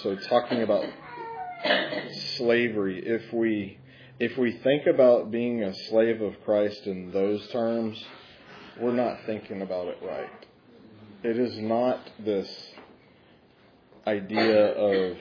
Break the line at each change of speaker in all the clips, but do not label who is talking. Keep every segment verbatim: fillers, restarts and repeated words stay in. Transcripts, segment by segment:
so talking about slavery, if we if we think about being a slave of Christ in those terms, we're not thinking about it right. It is not this idea of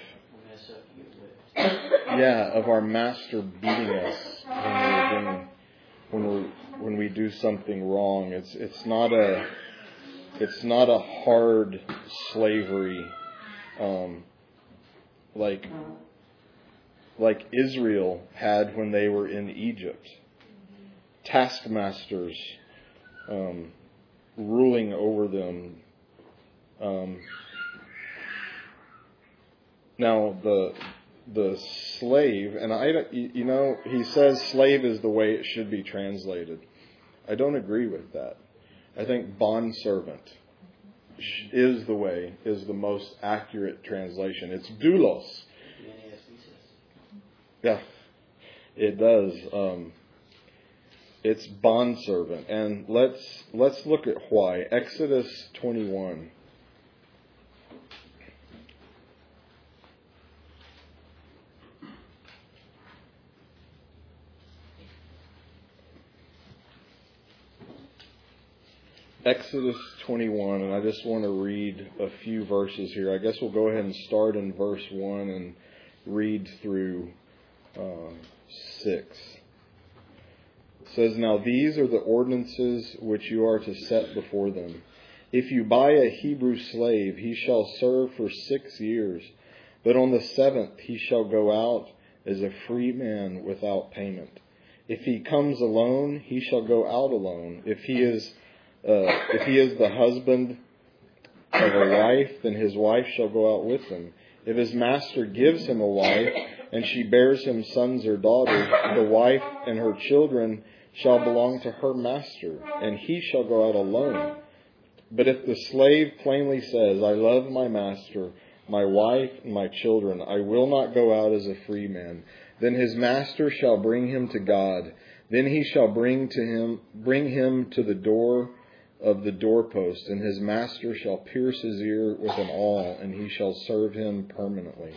yeah of our master beating us when we're doing, when we when we do something wrong. It's it's not a it's not a hard slavery um, like like Israel had when they were in Egypt. Taskmasters um, ruling over them. Um, now the the slave, and I, you know, he says slave is the way it should be translated. I don't agree with that. I think bondservant is the way, is the most accurate translation. It's doulos. Yeah, it does. Um, it's bondservant, and let's let's look at why. Exodus twenty-one. Exodus twenty-one, and I just want to read a few verses here. I guess we'll go ahead and start in verse one and read through uh, six. It says, "Now these are the ordinances which you are to set before them. If you buy a Hebrew slave, he shall serve for six years, but on the seventh he shall go out as a free man without payment. If he comes alone, he shall go out alone. If he is Uh, if he is the husband of a wife, then his wife shall go out with him. If his master gives him a wife, and she bears him sons or daughters, the wife and her children shall belong to her master, and he shall go out alone. But if the slave plainly says, I love my master, my wife, and my children, I will not go out as a free man, then his master shall bring him to God. Then he shall bring to him, bring him to the door of the doorpost, and his master shall pierce his ear with an awl, and he shall serve him permanently."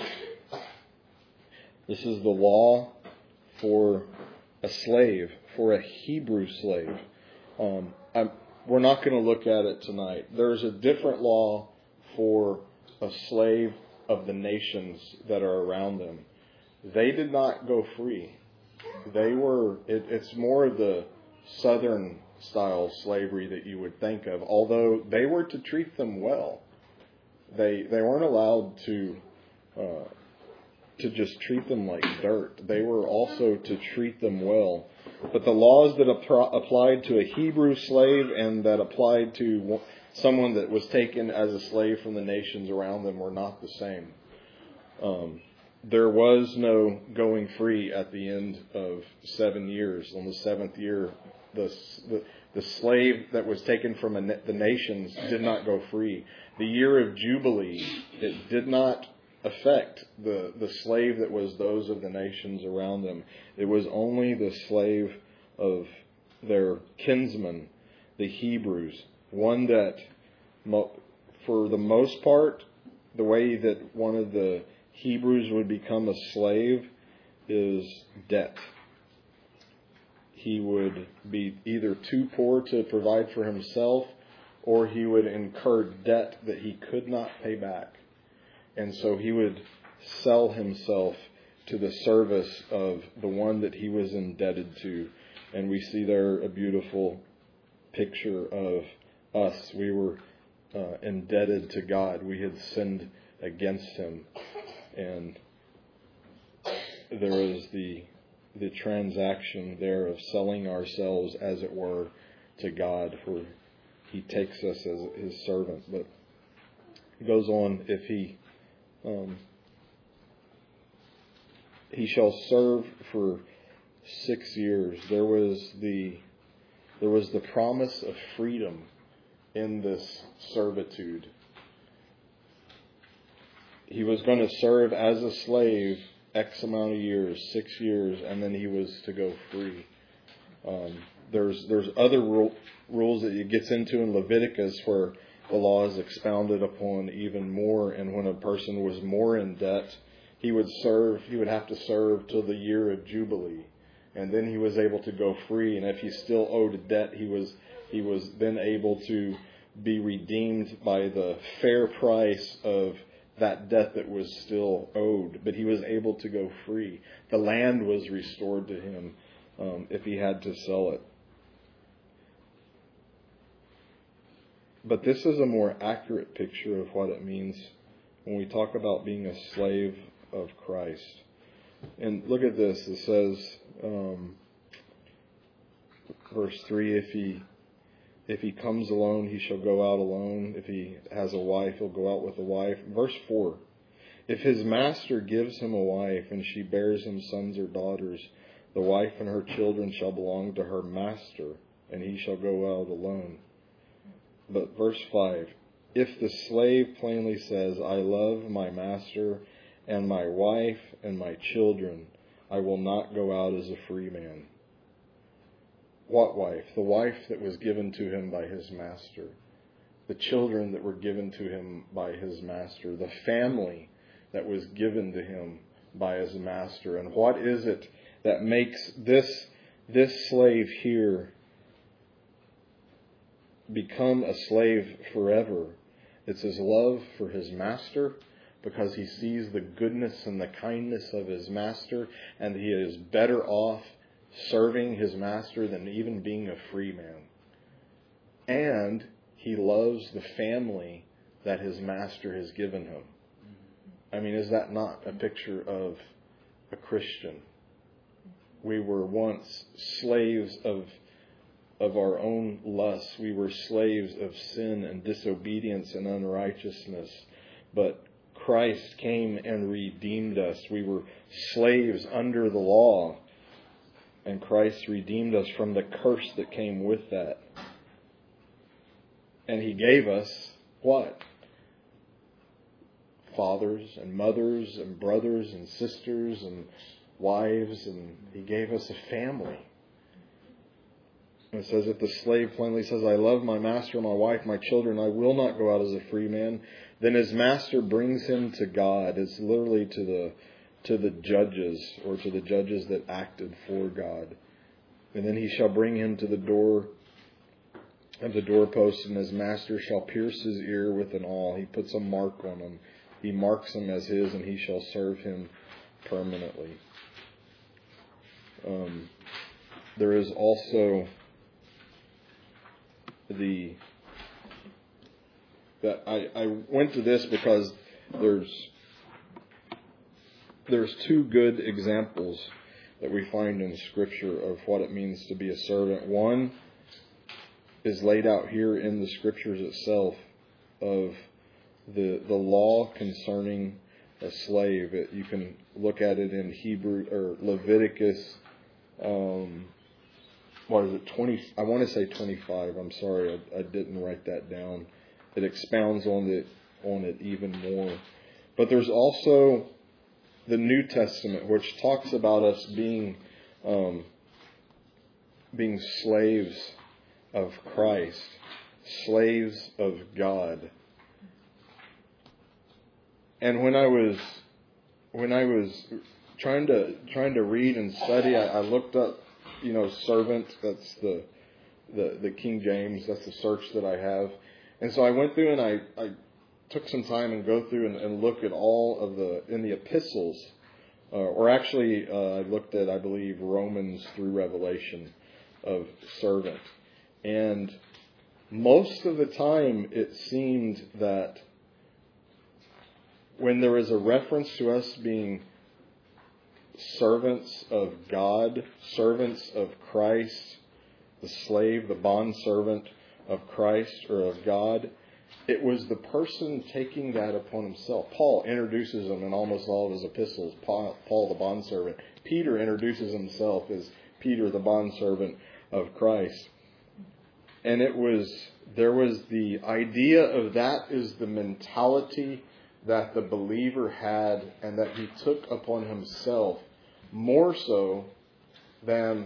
This is the law for a slave, for a Hebrew slave. Um, I'm, we're not going to look at it tonight. There's a different law for a slave of the nations that are around them. They did not go free. They were, it, it's more of the southern style slavery that you would think of, although they were to treat them well. They they weren't allowed to uh, to just treat them like dirt. They were also to treat them well. But the laws that ap- applied to a Hebrew slave and that applied to someone that was taken as a slave from the nations around them were not the same. Um, there was no going free at the end of seven years. On the seventh year, The, the the slave that was taken from a, the nations did not go free. The year of Jubilee, it did not affect the, the slave that was those of the nations around them. It was only the slave of their kinsmen, the Hebrews. One that, for the most part, the way that one of the Hebrews would become a slave is debt. He would be either too poor to provide for himself, or he would incur debt that he could not pay back. And so he would sell himself to the service of the one that he was indebted to. And we see there a beautiful picture of us. We were uh, indebted to God. We had sinned against him. And there is the the transaction there of selling ourselves, as it were, to God, for he takes us as his servant. But it goes on, if he um, he shall serve for six years. There was the there was the promise of freedom in this servitude. He was going to serve as a slave X amount of years, six years, and then he was to go free. Um, there's there's other rule, rules that it gets into in Leviticus where the law is expounded upon even more. And when a person was more in debt, he would serve, he would have to serve till the year of Jubilee. And then he was able to go free. And if he still owed a debt, he was he was then able to be redeemed by the fair price of that debt that was still owed. But he was able to go free. The land was restored to him um, if he had to sell it. But this is a more accurate picture of what it means when we talk about being a slave of Christ. And look at this. It says, um, verse three, if he if he comes alone, he shall go out alone. If he has a wife, he'll go out with a wife. Verse four, if his master gives him a wife and she bears him sons or daughters, the wife and her children shall belong to her master, and he shall go out alone. But verse five, if the slave plainly says, I love my master and my wife and my children, I will not go out as a free man. What wife? The wife that was given to him by his master. The children that were given to him by his master. The family that was given to him by his master. And what is it that makes this, this slave here become a slave forever? It's his love for his master, because he sees the goodness and the kindness of his master, and he is better off serving his master than even being a free man. And he loves the family that his master has given him. I mean, is that not a picture of a Christian? We were once slaves of of our own lusts. We were slaves of sin and disobedience and unrighteousness. But Christ came and redeemed us. We were slaves under the law, and Christ redeemed us from the curse that came with that. And he gave us what? Fathers and mothers and brothers and sisters and wives, and he gave us a family. And it says, if the slave plainly says, I love my master, my wife, my children, I will not go out as a free man, then his master brings him to God. It's literally to the to the judges, or to the judges that acted for God. And then he shall bring him to the door of the doorpost, and his master shall pierce his ear with an awl. He puts a mark on him. He marks him as his, and he shall serve him permanently. Um, there is also the that I, I went to this because there's there's two good examples that we find in Scripture of what it means to be a servant. One is laid out here in the Scriptures itself of the the law concerning a slave. It, you can look at it in Hebrew or Leviticus. Um, what is it? Twenty. I want to say twenty-five. I'm sorry, I, I didn't write that down. It expounds on it on it even more. But there's also the New Testament, which talks about us being um, being slaves of Christ, slaves of God. And when I was when I was trying to trying to read and study, I, I looked up, you know, servant. That's the the the King James. That's the search that I have. And so I went through and I, I took some time and go through and, and look at all of the in the epistles, uh, or actually uh, I looked at, I believe, Romans through Revelation of servant. And most of the time it seemed that when there is a reference to us being servants of God, servants of Christ, the slave, the bondservant of Christ or of God, it was the person taking that upon himself. Paul introduces him in almost all of his epistles, Paul, Paul the bondservant. Peter introduces himself as Peter the bondservant of Christ. And it was, there was the idea of that is the mentality that the believer had and that he took upon himself more so than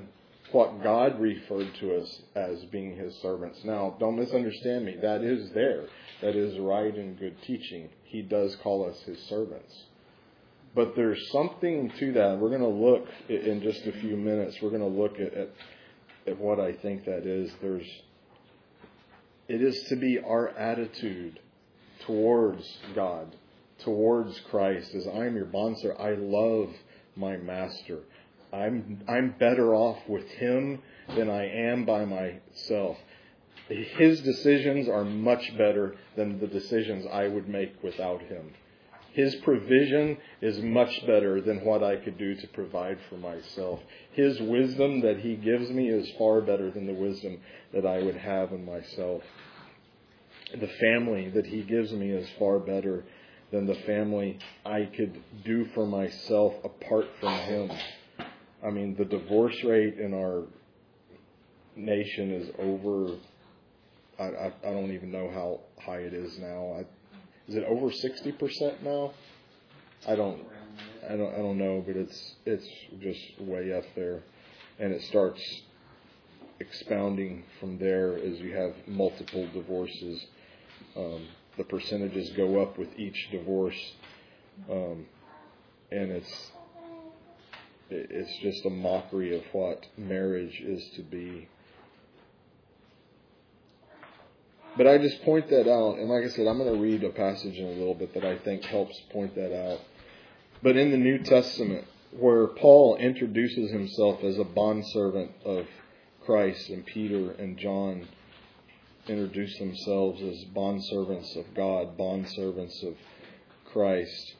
It's what God referred to us as being His servants. Now, don't misunderstand me. That is there. That is right and good teaching. He does call us His servants. But there's something to that. We're going to look in just a few minutes. We're going to look at, at, at what I think that is. There's, it is to be our attitude towards God, towards Christ, as I am your bondservant. I love my master. I'm I'm better off with him than I am by myself. His decisions are much better than the decisions I would make without him. His provision is much better than what I could do to provide for myself. His wisdom that he gives me is far better than the wisdom that I would have in myself. The family that he gives me is far better than the family I could do for myself apart from him. I mean, the divorce rate in our nation is over, I, I, I don't even know how high it is now. I, is it over sixty percent now? I don't, I don't, I don't know, but it's, it's just way up there. And it starts expounding from there as you have multiple divorces. Um, the percentages go up with each divorce. Um, and it's, It's just a mockery of what marriage is to be. But I just point that out. And like I said, I'm going to read a passage in a little bit that I think helps point that out. But in the New Testament, where Paul introduces himself as a bondservant of Christ, and Peter and John introduce themselves as bondservants of God, bondservants of Christ,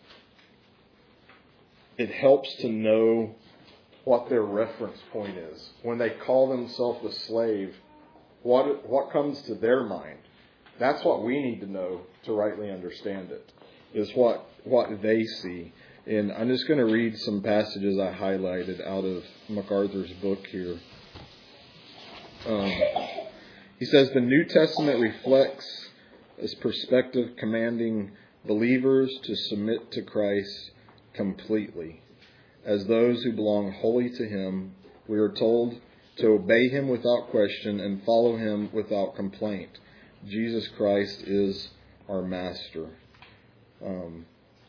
it helps to know what their reference point is. When they call themselves a slave, what what comes to their mind? That's what we need to know to rightly understand it, is what, what they see. And I'm just going to read some passages I highlighted out of MacArthur's book here. Um, he says, the New Testament reflects this perspective commanding believers to submit to Christ completely. As those who belong wholly to him, we are told to obey him without question and follow him without complaint. Jesus Christ is our master. Um,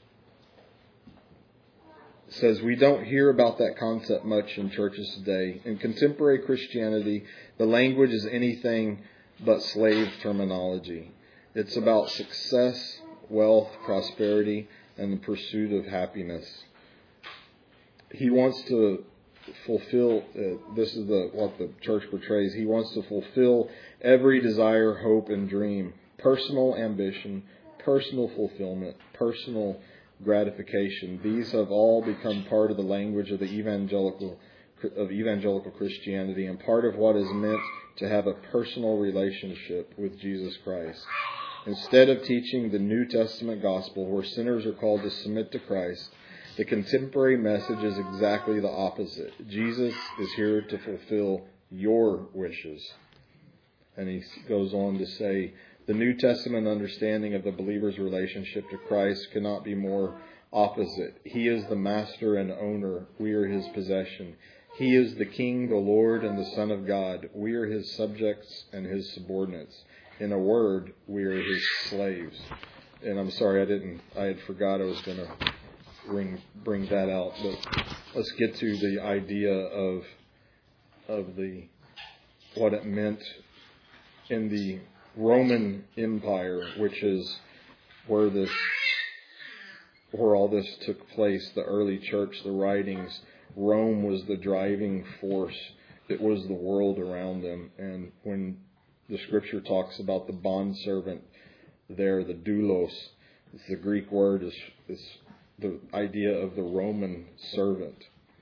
it says we don't hear about that concept much in churches today. In contemporary Christianity, the language is anything but slave terminology. It's about success, wealth, prosperity, and the pursuit of happiness. He wants to fulfill, uh, this is the what the church portrays, he wants to fulfill every desire, hope, and dream. Personal ambition, personal fulfillment, personal gratification. These have all become part of the language of the evangelical of evangelical Christianity and part of what is meant to have a personal relationship with Jesus Christ. Instead of teaching the New Testament gospel where sinners are called to submit to Christ, the contemporary message is exactly the opposite. Jesus is here to fulfill your wishes. And he goes on to say, the New Testament understanding of the believer's relationship to Christ cannot be more opposite. He is the master and owner. We are his possession. He is the King, the Lord, and the Son of God. We are his subjects and his subordinates. In a word, we are his slaves. And I'm sorry, I didn't, I had forgot I was going to bring bring that out. But let's get to the idea of of the what it meant in the Roman Empire, which is where this where all this took place, the early church, the writings. Rome was the driving force. It was the world around them. And when the scripture talks about the bondservant there, the doulos, it's the Greek word, is, is the idea of the Roman servant.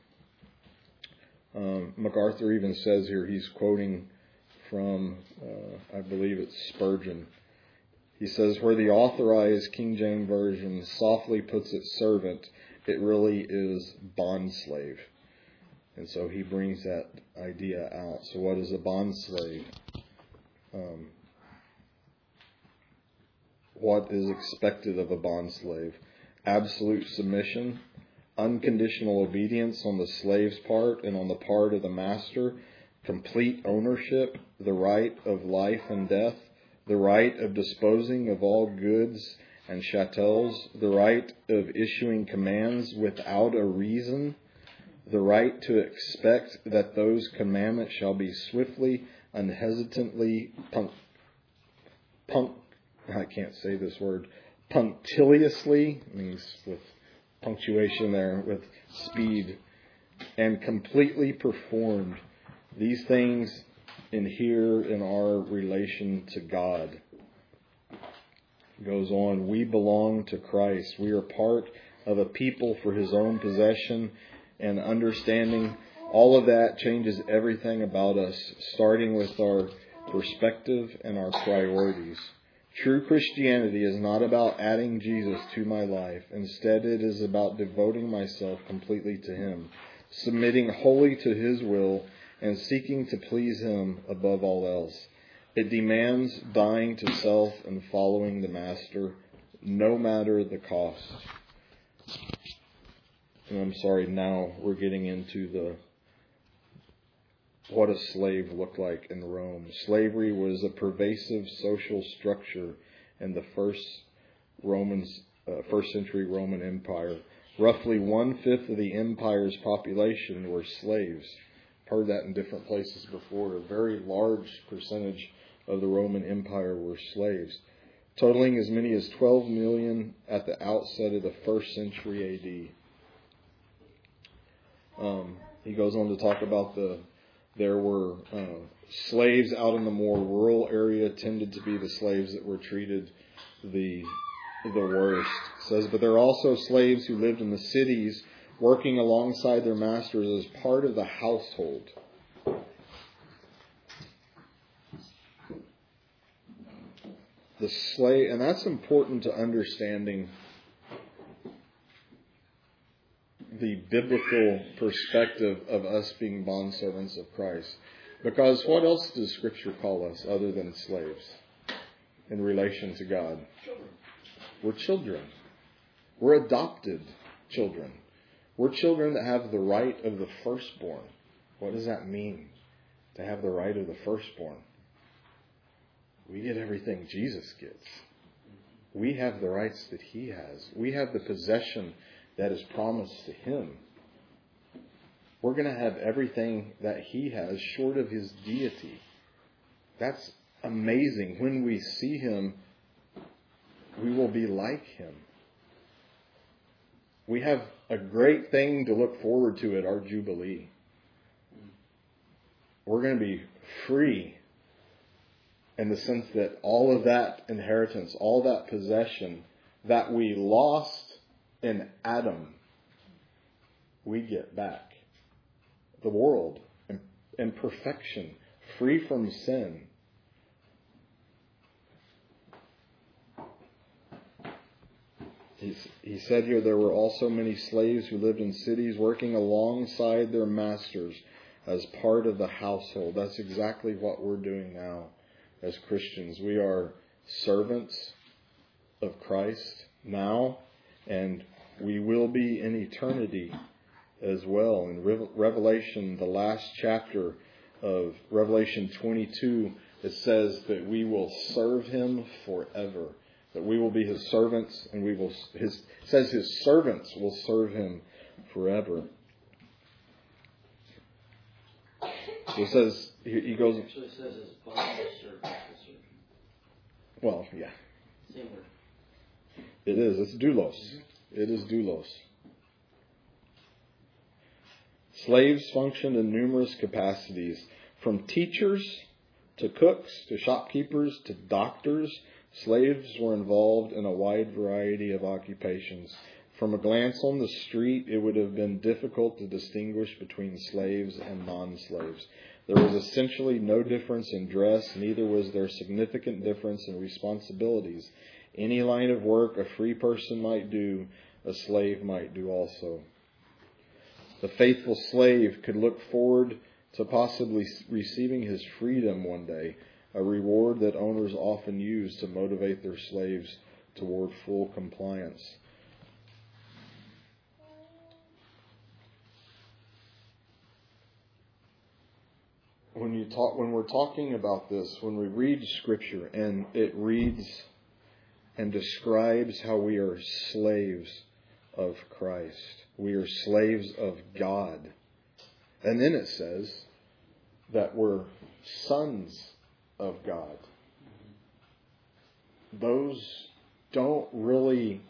Um, MacArthur even says here, he's quoting from, uh, I believe it's Spurgeon. He says, where the authorized King James Version softly puts it servant, it really is bondslave. And so he brings that idea out. So what is a bondslave? Um, what is expected of a bondslave? Absolute submission, unconditional obedience on the slave's part and on the part of the master, complete ownership, the right of life and death, the right of disposing of all goods and chattels, the right of issuing commands without a reason, the right to expect that those commandments shall be swiftly, unhesitantly, punk, punk, I can't say this word, punctiliously, means with punctuation there, with speed, and completely performed. These things inhere in our relation to God. Goes on, we belong to Christ. We are part of a people for His own possession, and understanding all of that changes everything about us, starting with our perspective and our priorities. True Christianity is not about adding Jesus to my life. Instead, it is about devoting myself completely to Him, submitting wholly to His will, and seeking to please Him above all else. It demands dying to self and following the Master, no matter the cost. And I'm sorry, now we're getting into the what a slave looked like in Rome. Slavery was a pervasive social structure in the first Romans, uh, first century Roman Empire. Roughly one-fifth of the empire's population were slaves. Heard that in different places before. A very large percentage of the Roman Empire were slaves, totaling as many as twelve million at the outset of the first century A D. Um, he goes on to talk about the there were uh, slaves out in the more rural area tended to be the slaves that were treated the the worst. It says, but there are also slaves who lived in the cities, working alongside their masters as part of the household. The slave, and that's important to understanding the biblical perspective of us being bondservants of Christ. Because what else does Scripture call us other than slaves in relation to God? Children. We're children. We're adopted children. We're children that have the right of the firstborn. What does that mean, to have the right of the firstborn? We get everything Jesus gets. We have the rights that He has. We have the possession that is promised to Him. We're going to have everything that He has short of His deity. That's amazing. When we see Him, we will be like Him. We have a great thing to look forward to at our Jubilee. We're going to be free in the sense that all of that inheritance, all that possession that we lost in Adam, we get back. The world in, in perfection, free from sin. He's, he said here there were also many slaves who lived in cities working alongside their masters as part of the household. That's exactly what we're doing now as Christians. We are servants of Christ now, and we will be in eternity as well. In Revelation, the last chapter of Revelation twenty-two, it says that we will serve Him forever. That we will be His servants, and we will. His it says His servants will serve Him forever. So it says he, he goes.
It actually says His bond servants will serve Him.
Well, yeah.
Same word.
It is. It's doulos. Mm-hmm. It is doulos. Slaves functioned in numerous capacities, from teachers to cooks to shopkeepers to doctors. Slaves were involved in a wide variety of occupations. From a glance on the street, it would have been difficult to distinguish between slaves and non-slaves. There was essentially no difference in dress, neither was there significant difference in responsibilities. Any line of work a free person might do, a slave might do also. The faithful slave could look forward to possibly receiving his freedom one day, a reward that owners often use to motivate their slaves toward full compliance. when you talk, when we're talking about this, when we read Scripture and it reads and describes how we are slaves of Christ, we are slaves of God, and then it says that we're sons of God. Those don't really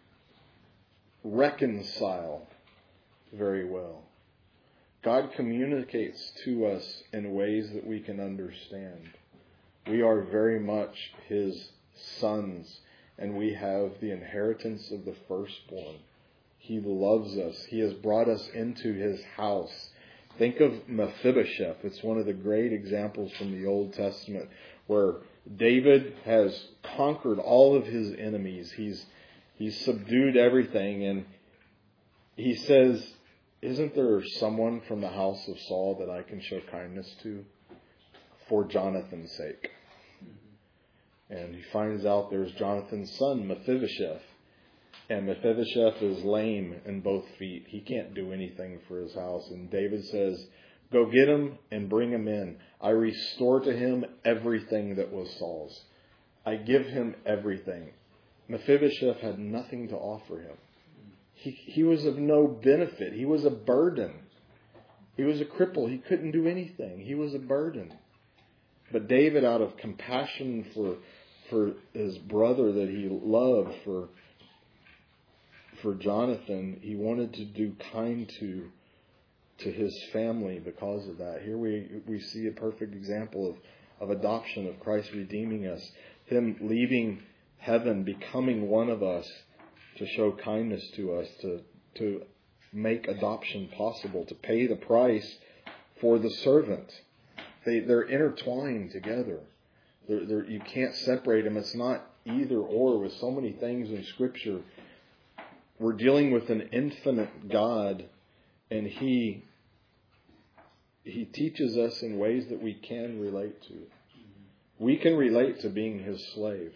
reconcile very well. God communicates to us in ways that we can understand. We are very much His sons, and we have the inheritance of the firstborn. He loves us. He has brought us into His house. Think of Mephibosheth. It's one of the great examples from the Old Testament where David has conquered all of his enemies. He's he's subdued everything, and he says, isn't there someone from the house of Saul that I can show kindness to for Jonathan's sake? And he finds out there's Jonathan's son, Mephibosheth. And Mephibosheth is lame in both feet. He can't do anything for his house. And David says, go get him and bring him in. I restore to him everything that was Saul's. I give him everything. Mephibosheth had nothing to offer him. He, he was of no benefit. He was a burden. He was a cripple. He couldn't do anything. He was a burden. But David, out of compassion for for his brother that he loved, for for Jonathan, he wanted to do kind to to his family because of that. Here we we see a perfect example of, of adoption, of Christ redeeming us. Him leaving heaven, becoming one of us to show kindness to us, to to make adoption possible, to pay the price for the servant. They, they're intertwined together. They're, they're, you can't separate them. It's not either or with so many things in Scripture. We're dealing with an infinite God, and He He teaches us in ways that we can relate to. We can relate to being His slave.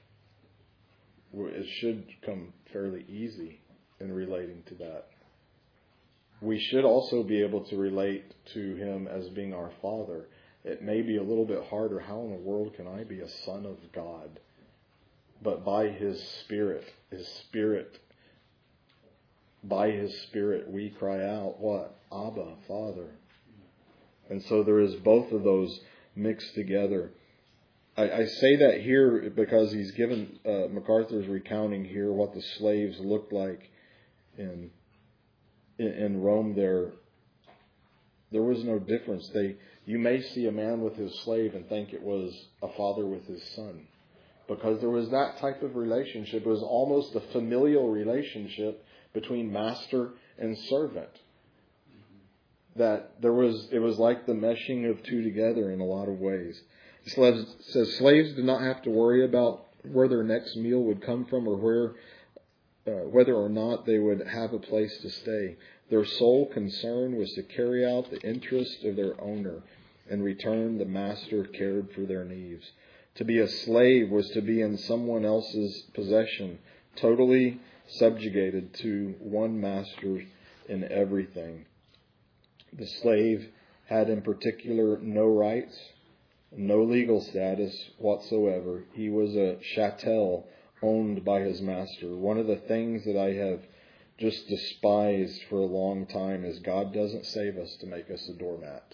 It should come fairly easy in relating to that. We should also be able to relate to Him as being our Father. It may be a little bit harder. How in the world can I be a son of God? But by His Spirit, His Spirit, by His Spirit, we cry out, what? Abba, Father. And so there is both of those mixed together. I, I say that here because he's given, uh, MacArthur's recounting here what the slaves looked like in in, in Rome. There, there was no difference. They, you may see a man with his slave and think it was a father with his son, because there was that type of relationship. It was almost a familial relationship between master and servant. That there was, it was like the meshing of two together in a lot of ways. It says slaves did not have to worry about where their next meal would come from or where, uh, whether or not they would have a place to stay. Their sole concern was to carry out the interest of their owner. In return, the master cared for their needs. To be a slave was to be in someone else's possession, totally subjugated to one master in everything. The slave had in particular no rights, no legal status whatsoever. He was a chattel owned by his master. One of the things that I have just despised for a long time is God doesn't save us to make us a doormat.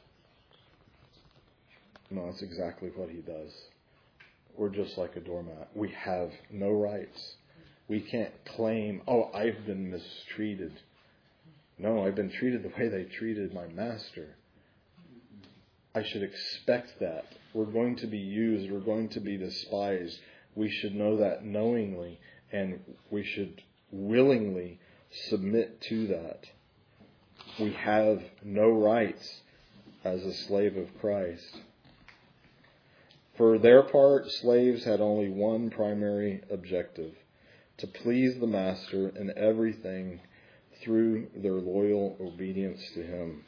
No, that's exactly what He does. We're just like a doormat. We have no rights. We can't claim, oh, I've been mistreated. No, I've been treated the way they treated my master. I should expect that. We're going to be used. We're going to be despised. We should know that knowingly, and we should willingly submit to that. We have no rights as a slave of Christ. For their part, slaves had only one primary objective: to please the master in everything through their loyal obedience to him.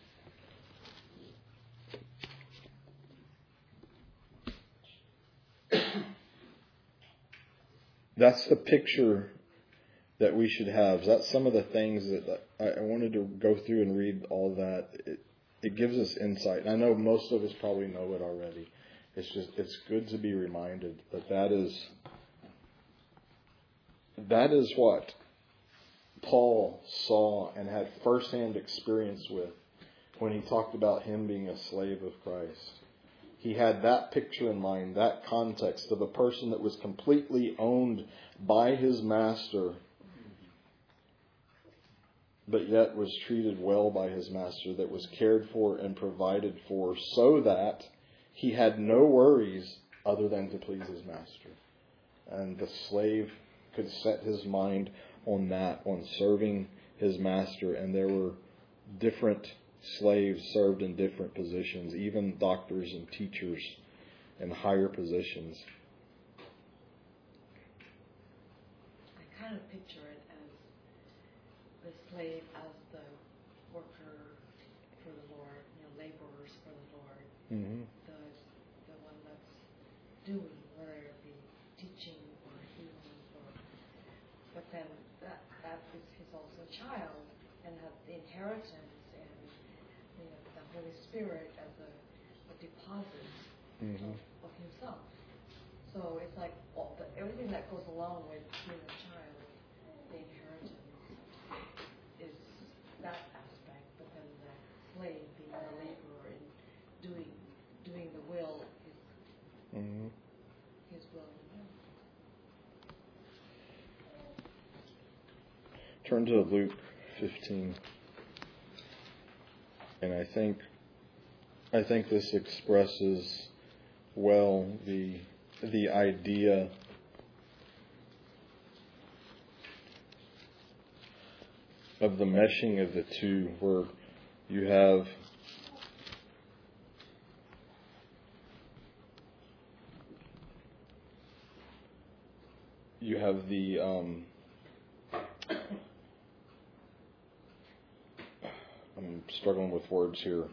That's the picture that we should have. That's some of the things that I wanted to go through and read all that. It, it gives us insight. And I know most of us probably know it already. It's just, it's good to be reminded that that is, that is what Paul saw and had firsthand experience with when he talked about him being a slave of Christ. He had that picture in mind, that context of a person that was completely owned by his master, but yet was treated well by his master, that was cared for and provided for, so that he had no worries other than to please his master. And the slave could set his mind on that, on serving his master. And there were different slaves served in different positions, even doctors and teachers in higher positions.
I kind of picture it as the slave as the worker for the Lord, you know, laborers for the Lord.
Mm-hmm.
The the one that's doing, whether it be teaching or healing, or but then that that is he's also a child and has the inheritance. Holy Spirit as a, a deposit
mm-hmm.
of, of Himself. So it's like all the, everything that goes along with being a child, the inheritance is that aspect. But then the slave being the laborer and doing doing the will is
mm-hmm.
His will.
Turn to Luke fifteen. And I think I think this expresses well the the idea of the meshing of the two, where you have you have the um, I'm struggling with words here.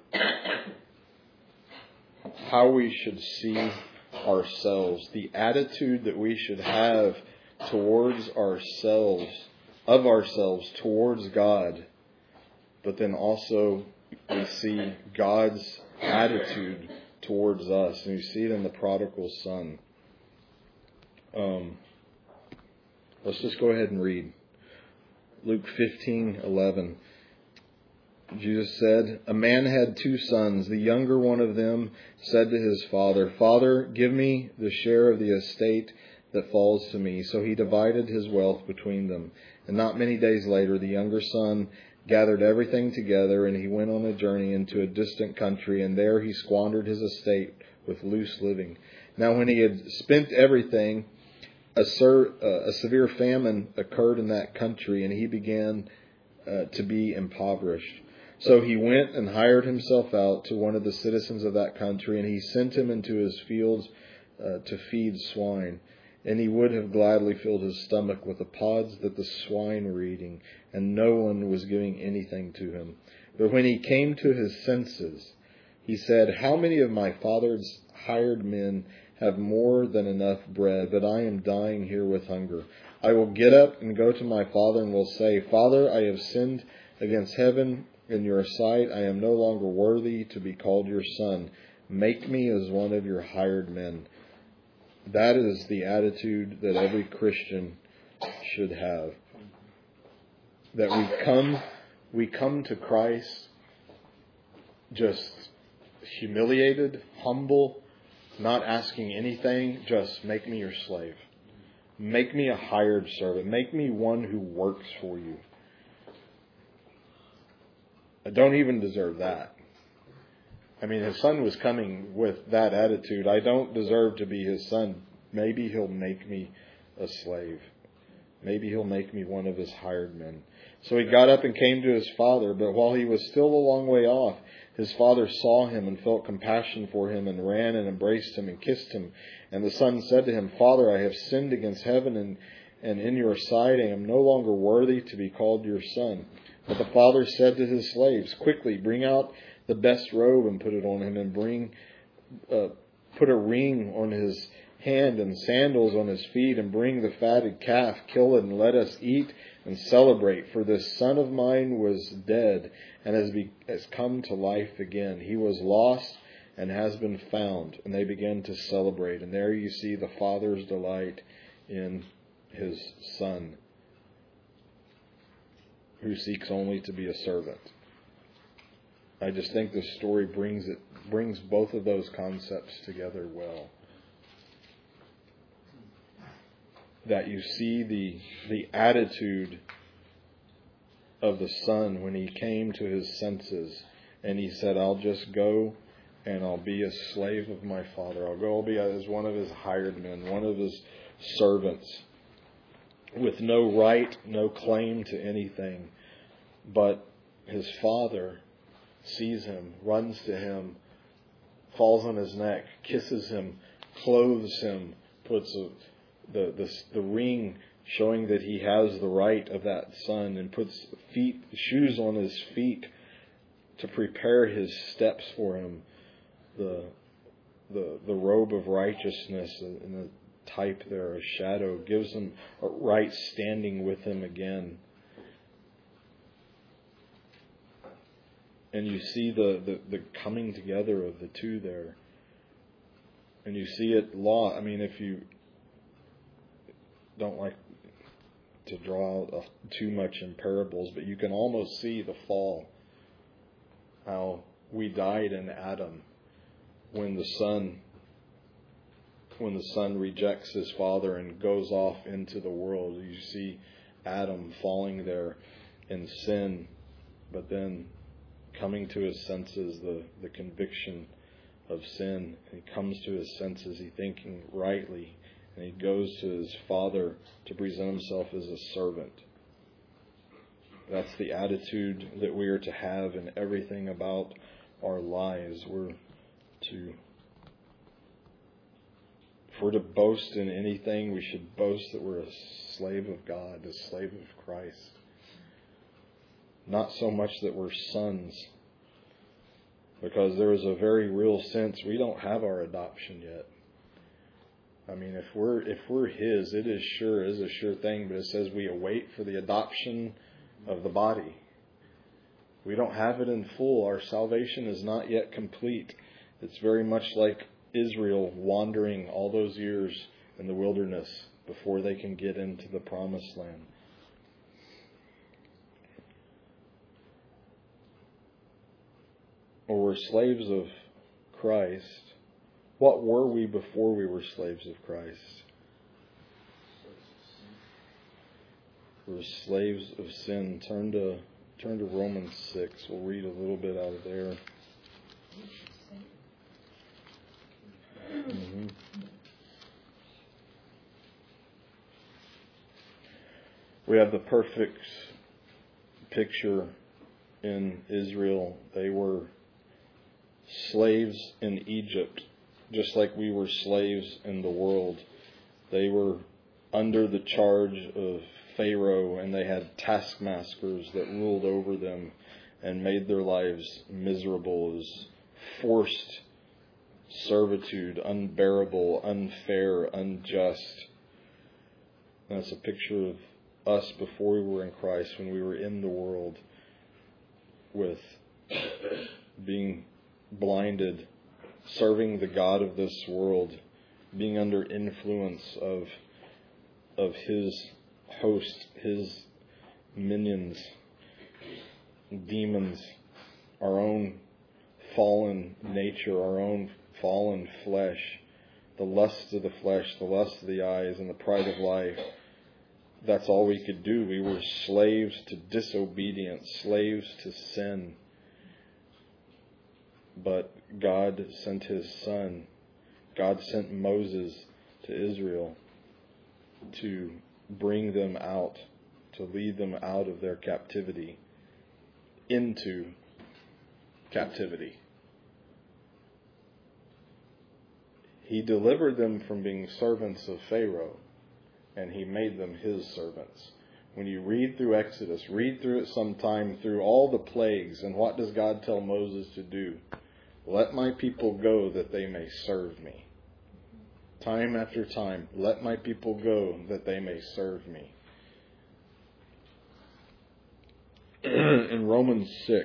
How we should see ourselves, the attitude that we should have towards ourselves, of ourselves, towards God. But then also we see God's attitude towards us. And you see it in the prodigal son. Um, let's just go ahead and read. Luke fifteen eleven. Jesus said, "A man had two sons. The younger one of them said to his father, 'Father, give me the share of the estate that falls to me.' So he divided his wealth between them. And not many days later, the younger son gathered everything together, and he went on a journey into a distant country, and there he squandered his estate with loose living. Now when he had spent everything, a, ser- uh, a severe famine occurred in that country, and he began uh, to be impoverished. So he went and hired himself out to one of the citizens of that country, and he sent him into his fields uh, to feed swine. And he would have gladly filled his stomach with the pods that the swine were eating, and no one was giving anything to him. But when he came to his senses, he said, 'How many of my father's hired men have more than enough bread, but I am dying here with hunger? I will get up and go to my father and will say, Father, I have sinned against heaven in your sight. I am no longer worthy to be called your son. Make me as one of your hired men.'" That is the attitude that every Christian should have. That we come, we come to Christ just humiliated, humble, not asking anything, just make me your slave. Make me a hired servant. Make me one who works for you. I don't even deserve that. I mean, his son was coming with that attitude. I don't deserve to be his son. Maybe he'll make me a slave. Maybe he'll make me one of his hired men. So he got up and came to his father, but while he was still a long way off, his father saw him and felt compassion for him and ran and embraced him and kissed him. And the son said to him, "Father, I have sinned against heaven and, and in your sight. I am no longer worthy to be called your son." But the father said to his slaves, "Quickly, bring out the best robe and put it on him, and bring, uh, put a ring on his hand and sandals on his feet, and bring the fatted calf, kill it, and let us eat and celebrate. For this son of mine was dead and has, be, has come to life again. He was lost and has been found. And they began to celebrate. And there you see the Father's delight in his Son, who seeks only to be a servant. I just think this story brings it brings both of those concepts together well. That you see the the attitude of the son when he came to his senses and he said, I'll just go and I'll be a slave of my father. I'll go I'll be as one of his hired men, one of his servants, with no right, no claim to anything. But his father sees him, runs to him, falls on his neck, kisses him, clothes him, puts a, the, the the ring showing that he has the right of that son, and puts feet shoes on his feet to prepare his steps for him. The the the robe of righteousness in the type there, a shadow, gives him a right standing with him again. And you see the, the, the coming together of the two there. And you see it law. I mean, if you don't like to draw uh, too much in parables, but you can almost see the fall. How we died in Adam when the son, when the son rejects his father and goes off into the world. You see Adam falling there in sin, but then coming to his senses, the, the conviction of sin. And he comes to his senses, he thinking rightly, and he goes to his father to present himself as a servant. That's the attitude that we are to have in everything about our lives. We're to, if we're to boast in anything, we should boast that we're a slave of God, a slave of Christ. Not so much that we're sons, because there is a very real sense we don't have our adoption yet. I mean, if we're if we're His, it is sure is a sure thing. But it says we await for the adoption of the body. We don't have it in full. Our salvation is not yet complete. It's very much like Israel wandering all those years in the wilderness before they can get into the promised land. Or we're slaves of Christ. What were we before we were slaves of Christ? We were slaves of sin. Turn to turn to Romans six. We'll read a little bit out of there. Mm-hmm. We have the perfect picture in Israel. They were slaves in Egypt, just like we were slaves in the world. They were under the charge of Pharaoh, and they had taskmasters that ruled over them and made their lives miserable. It was forced servitude, unbearable, unfair, unjust. And that's a picture of us before we were in Christ, when we were in the world, with being blinded, serving the god of this world, being under influence of of his host, his minions, demons, our own fallen nature, our own fallen flesh, the lust of the flesh, the lust of the eyes, and the pride of life. That's all we could do. We were slaves to disobedience, slaves to sin. But God sent His Son. God sent Moses to Israel to bring them out, to lead them out of their captivity into captivity. He delivered them from being servants of Pharaoh, and He made them His servants. When you read through Exodus, read through it sometime, through all the plagues, and what does God tell Moses to do? Let my people go that they may serve me. time after time, let my people go that they may serve me. In Romans six,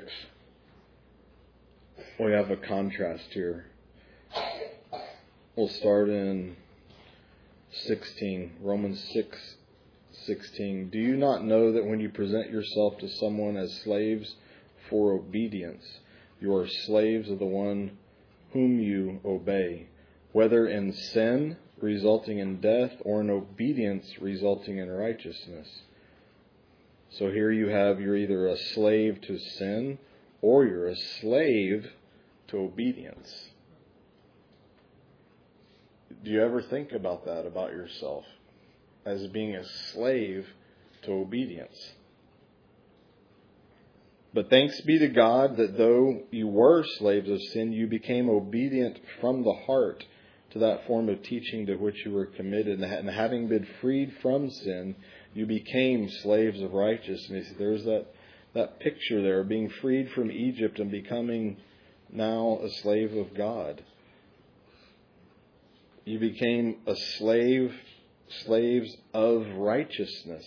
we have a contrast here. We'll start in sixteen. Romans six sixteen. Do you not know that when you present yourself to someone as slaves for obedience, you are slaves of the one whom you obey, whether in sin resulting in death or in obedience resulting in righteousness? So here you have, you're either a slave to sin or you're a slave to obedience. Do you ever think about that about yourself? As being a slave to obedience? But thanks be to God that though you were slaves of sin, you became obedient from the heart to that form of teaching to which you were committed. And having been freed from sin, you became slaves of righteousness. There's that, that picture there of being freed from Egypt and becoming now a slave of God. You became a slave, slaves of righteousness.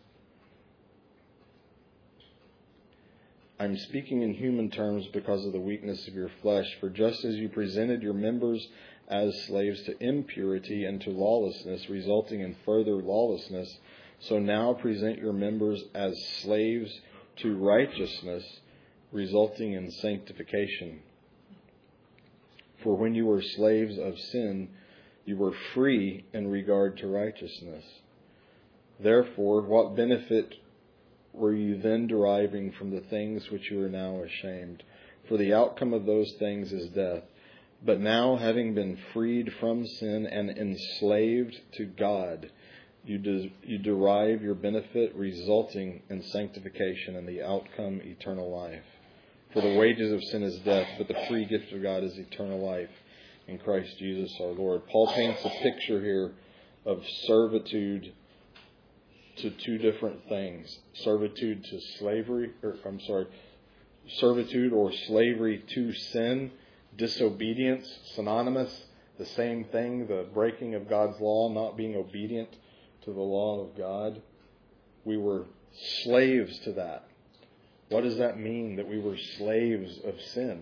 I'm speaking in human terms because of the weakness of your flesh. For just as you presented your members as slaves to impurity and to lawlessness, resulting in further lawlessness, so now present your members as slaves to righteousness, resulting in sanctification. For when you were slaves of sin, you were free in regard to righteousness. Therefore, what benefit were you then deriving from the things which you are now ashamed? For the outcome of those things is death. But now, having been freed from sin and enslaved to God, you, de- you derive your benefit resulting in sanctification and the outcome eternal life. For the wages of sin is death, but the free gift of God is eternal life in Christ Jesus our Lord. Paul paints a picture here of servitude to two different things. Servitude to slavery, or I'm sorry, servitude or slavery to sin, disobedience, synonymous, the same thing, the breaking of God's law, not being obedient to the law of God. We were slaves to that. What does that mean, that we were slaves of sin?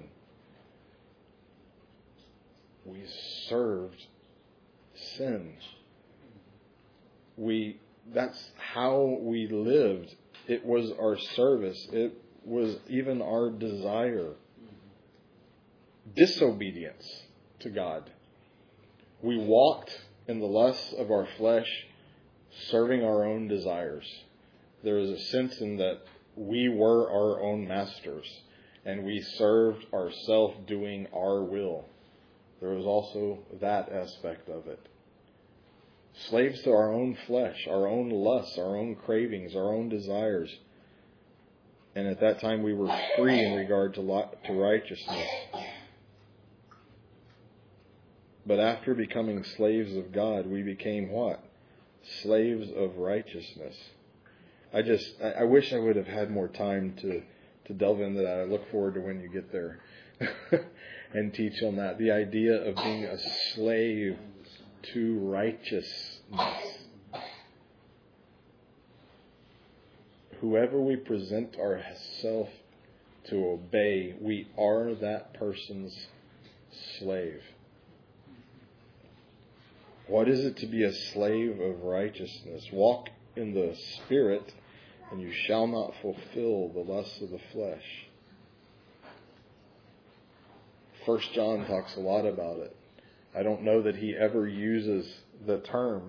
We served sin. We That's how we lived. It was our service. It was even our desire. Disobedience to God. We walked in the lusts of our flesh, serving our own desires. There is a sense in that we were our own masters, and we served ourselves doing our will. There was also that aspect of it. Slaves to our own flesh, our own lusts, our own cravings, our own desires. And at that time we were free in regard to, to righteousness. But after becoming slaves of God, we became what? Slaves of righteousness. I just, I, I wish I would have had more time to, to delve into that. I look forward to when you get there and teach on that. The idea of being a slave to righteousness. Whoever we present ourselves to obey, we are that person's slave. What is it to be a slave of righteousness? Walk in the Spirit, and you shall not fulfill the lusts of the flesh. First John talks a lot about it. I don't know that he ever uses the term,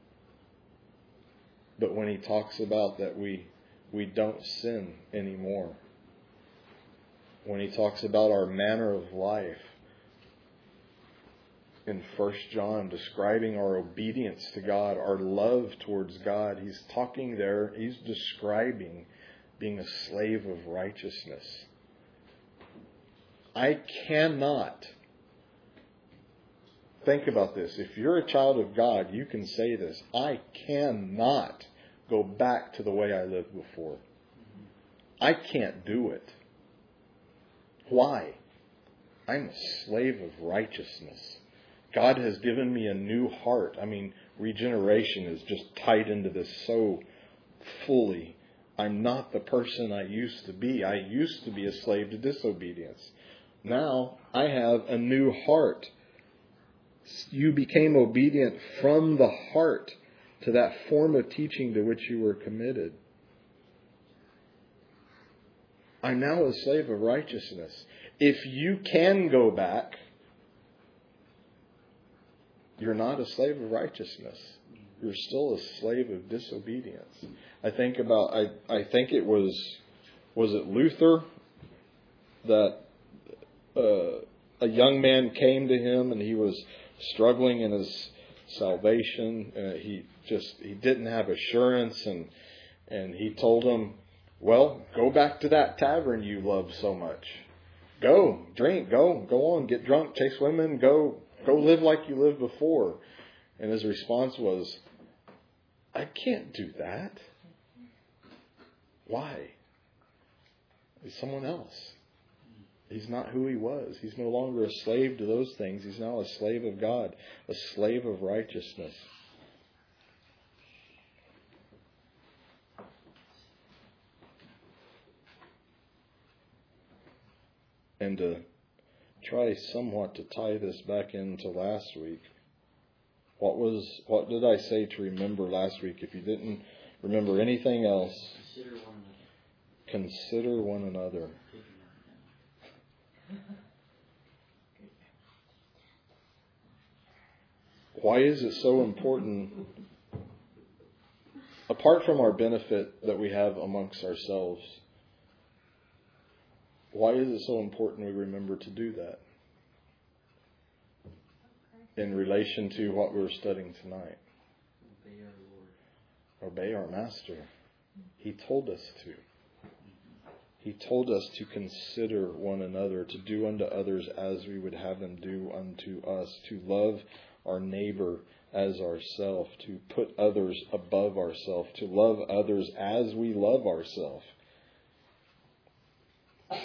but when he talks about that we we don't sin anymore, when he talks about our manner of life in First John, describing our obedience to God, our love towards God, he's talking there, he's describing being a slave of righteousness. I cannot, think about this, if you're a child of God, you can say this, I cannot go back to the way I lived before. I can't do it. Why? I'm a slave of righteousness. God has given me a new heart. I mean, regeneration is just tied into this so fully. I'm not the person I used to be. I used to be a slave to disobedience. Now I have a new heart. You became obedient from the heart to that form of teaching to which you were committed. I'm now a slave of righteousness. If you can go back, you're not a slave of righteousness. You're still a slave of disobedience. I think about, I, I think it was, was it Luther that uh, a young man came to him and he was struggling in his salvation. Uh, he just, he didn't have assurance, and, and he told him, well, go back to that tavern you love so much. Go, drink, go, go on, get drunk, chase women, go, go live like you lived before. And his response was, I can't do that. Why? He's someone else. He's not who he was. He's no longer a slave to those things. He's now a slave of God, a slave of righteousness. And to try somewhat to tie this back into last week, what was what did I say to remember last week? If you didn't remember anything else,
Consider one another.
Consider one another. Why is it so important? Apart from our benefit that we have amongst ourselves, why is it so important we remember to do that? In relation to what we're studying tonight.
Obey our Lord.
Obey our Master. He told us to. He told us to consider one another, to do unto others as we would have them do unto us, to love our neighbor as ourselves, to put others above ourselves, to love others as we love ourselves.
I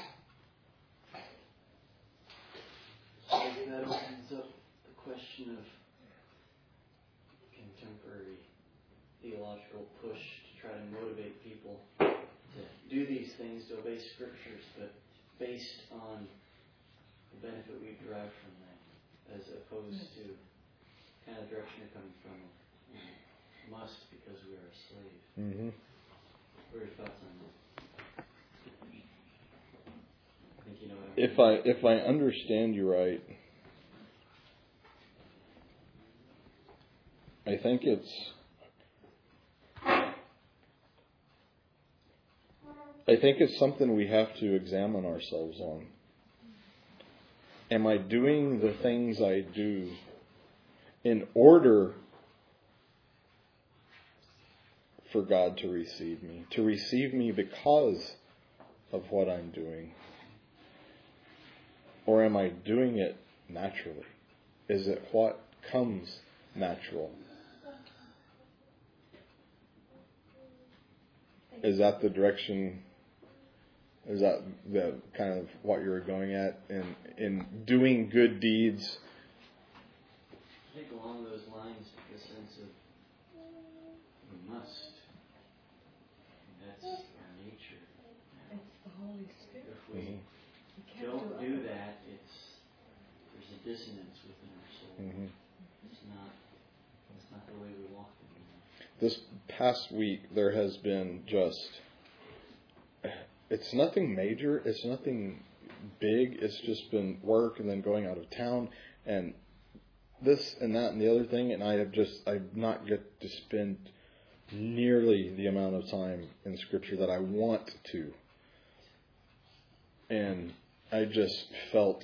think that opens up the question of contemporary theological push to try to motivate people to do these things, to obey scriptures, but based on the benefit we derive from them, as opposed to the kind of direction you're coming from, you know, must because we are a slave.
Mm-hmm.
What are your thoughts on that? I think you know what I mean.
If I if I understand you right, I think it's I think it's something we have to examine ourselves on. Am I doing the things I do in order for God to receive me? To receive me because of what I'm doing? Or am I doing it naturally? Is it what comes natural? Is that the direction? Is that the kind of what you're going at in in doing good deeds?
I think along those lines, the sense of we must. That's our nature.
It's the Holy Spirit.
If we
Mm-hmm.
You can't
don't
do
do
it.
that, it's there's a dissonance within our soul.
Mm-hmm.
It's not it's not the way we walk anymore.
This past week, there has been just, it's nothing major, it's nothing big, it's just been work and then going out of town and this and that and the other thing, and I have just, I've not get to spend nearly the amount of time in Scripture that I want to. And I just felt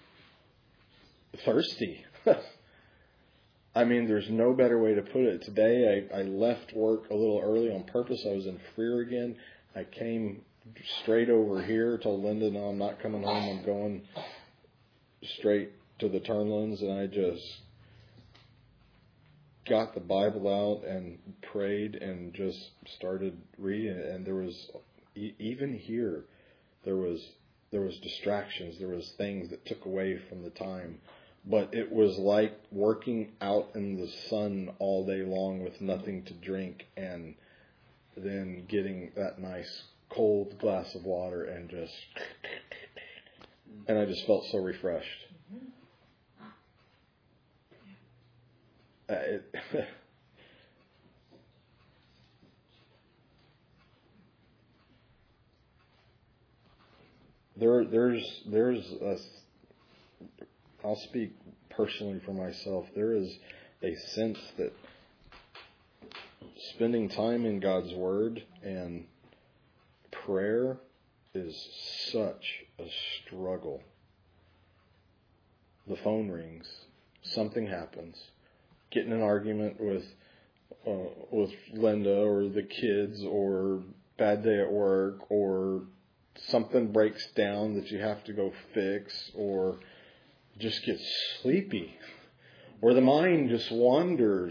thirsty. I mean, there's no better way to put it. Today, I, I left work a little early on purpose. I was in Freer again. I came straight over here, told Linda, no, I'm not coming home. I'm going straight to the Turnlands. And I just got the Bible out and prayed and just started reading it. And there was, even here, there was there was distractions. There was things that took away from the time. but it was like working out in the sun all day long with nothing to drink, and then getting that nice cold glass of water and just, and I just felt so refreshed. Uh, it, there, there's, there's a, I'll speak personally for myself. There is a sense that spending time in God's Word and prayer is such a struggle. The phone rings, something happens, get in an argument with uh, with Linda or the kids, or bad day at work, or something breaks down that you have to go fix, or just get sleepy, or the mind just wanders.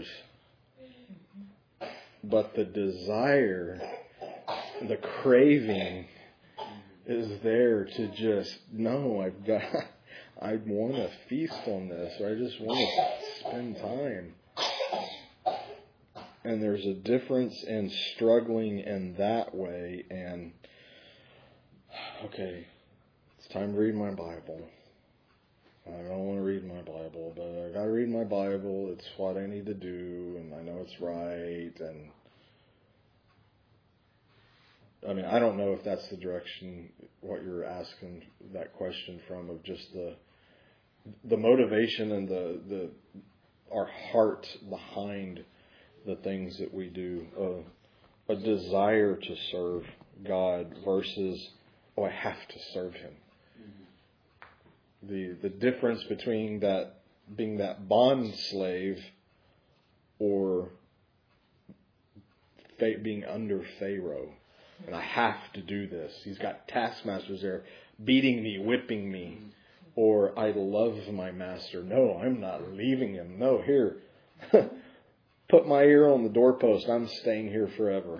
But the desire, the craving is there to just, no, I've got, I want to feast on this, or I just want to spend time. And there's a difference in struggling in that way and, okay, it's time to read my Bible. I don't want to read my Bible, but I got to read my Bible. It's what I need to do, and I know it's right. And I mean, I don't know if that's the direction what you're asking that question from, of just the the motivation and the the our heart behind the things that we do. Uh, a desire to serve God versus, oh, I have to serve Him. The the difference between that being that bond slave or fa- being under Pharaoh, and I have to do this. He's got taskmasters there beating me, whipping me, or I love my master. No, I'm not leaving him. No, here, put my ear on the doorpost. I'm staying here forever.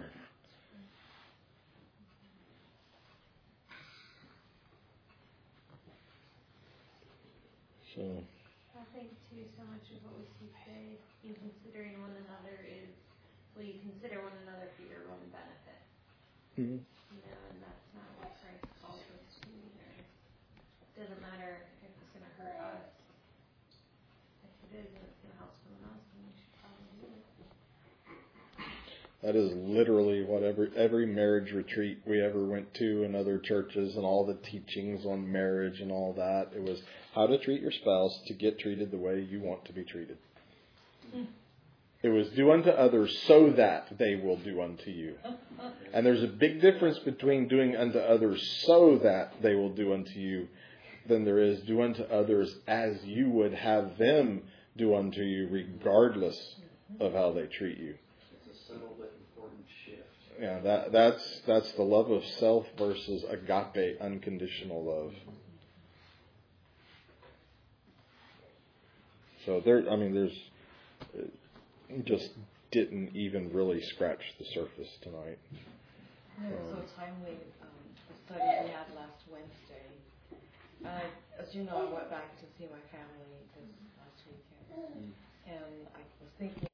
So.
I think too, so much of what we see today in considering one another is, well, you consider one another for your own benefit.
Mm-hmm.
You know, and that's not what Christ calls us to either. It doesn't matter if it's going to hurt us. If it is and it's going to help someone else, then we should probably do it.
That is literally what every, every marriage retreat we ever went to in other churches, and all the teachings on marriage and all that. It was how to treat your spouse to get treated the way you want to be treated. Mm. It was do unto others so that they will do unto you. And there's a big difference between doing unto others so that they will do unto you than there is do unto others as you would have them do unto you, regardless of how they treat you.
Subtle but important shift.
Yeah, that that's that's the love of self versus agape, unconditional love. So there, I mean, there's it just didn't even really scratch the surface tonight.
Yeah, it was so timely. Um, the study we had last Wednesday. Uh, as you know, I went back to see my family this last weekend, and I was thinking.